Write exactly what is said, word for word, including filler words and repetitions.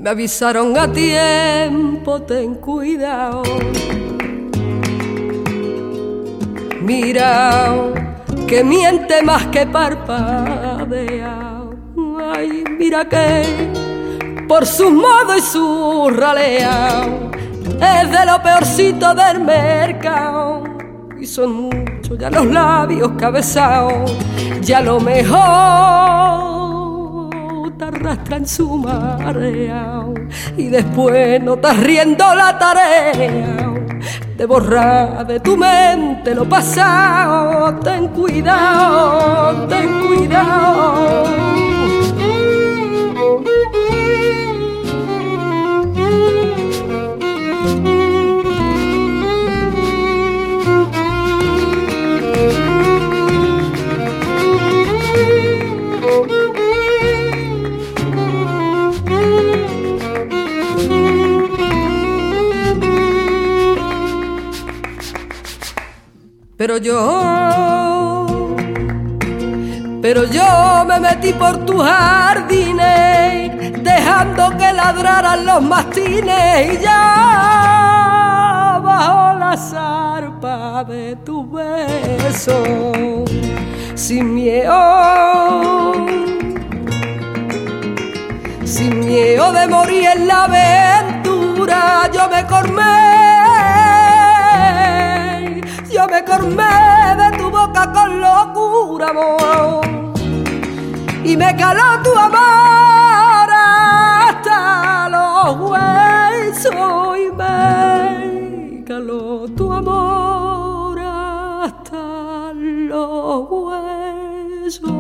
me avisaron a tiempo, ten cuidado. Mira, que miente más que parpadea. Ay, mira que por su modo y su ralea es de lo peorcito del mercado. Y son muchos ya los labios cabezados, ya lo mejor te arrastra en su marea y después no estás riendo la tarea de borrar de tu mente lo pasado. Ten cuidado, ten cuidado. Pero yo, pero yo me metí por tus jardines, dejando que ladraran los mastines, y ya bajo la zarpa de tu beso, sin miedo, sin miedo de morir en la aventura, yo me cormé. Yo me cormé de tu boca con locura, amor, y me caló tu amor hasta los huesos, y me caló tu amor hasta los huesos.